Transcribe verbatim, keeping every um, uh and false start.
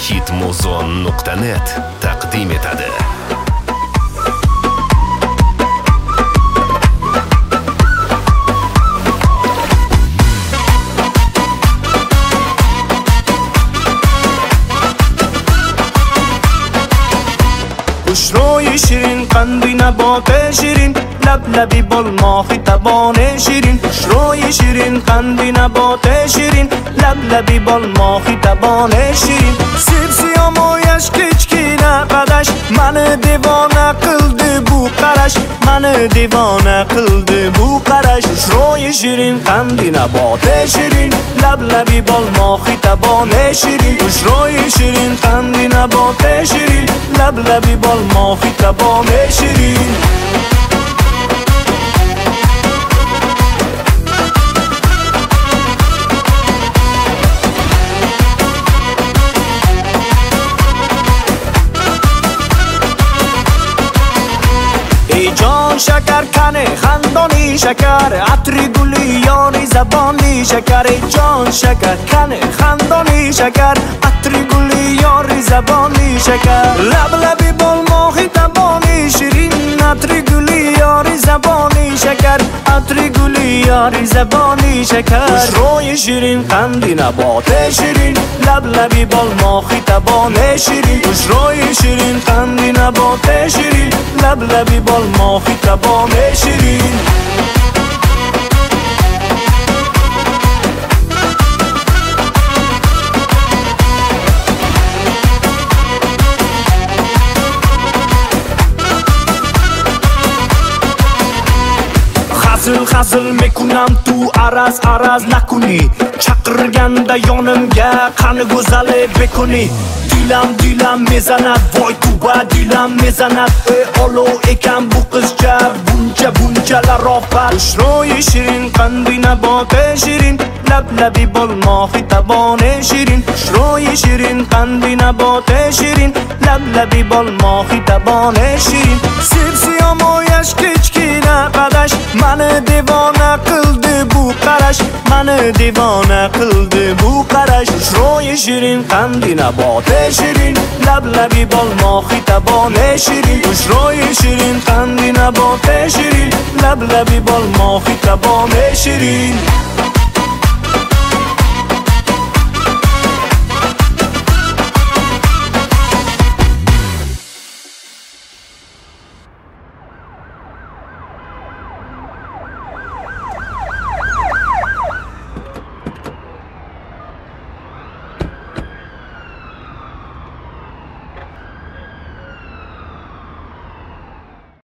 hitmuzon nuqta net taqdim etadi. خوشروی شیرین قندی نبات شیرین لبلبی بال ماهی تبان شیرین خوشروی شیرین قندی نبات شیرین لبلبی بال ماهی تبان شیرین سیب سیامویش کچکینه قدش من دیوانه قلده بو قرش من دیوانه قلده بو قرش خوشروی شیرین قندی نبات شیرین لبلبی بال ماهی تبان شیرین خوشروی شیرین قندی نبات شیرین لبلبی بال ماهی تبان شیرین ای جان شکر کنه خندانی شکر عطری گلی یاری زبانی شکر ای جان شکر کنه خندانی شکر عطری گلی یاری زبانی شکر لبلبی بال ماهی تبانی شیرین عطری گلی یاری زبانی شکر عطری گلی یاری زبانی شکر خوشروی شیرین قندی نبات شیرین لبلبی بال ماهی تبان شیرین خوشروی شیرین قندی نبات شیرین لبلبی بال ماهی تبان شیرین خزل خزل میکنم تو عرض عرض نکنی چقرگنده یانمگه قن گزله بکنی دیلم دیلم میزند وای تو با دیلم میزند ای آلو ایکم بو قزچه بونچه بونچه لرافت خوشروی شیرین قندی نبات شیرین لبلبی بال ماهی تبان شیرین خوشروی شیرین قندی نبات شیرین لبلبی بال ماهی تبان شیرین سیب سیامویش کچکینه قدش من دیوانه قلده بو قرش من دیوانه قلده بو قرش خوشروی شیرین قندی نبات شیرین لبلبی بال ماهی تبان شیرین خوشروی شیرین قندی نبات شیرین لبلبی بال ماهی تبان شیرین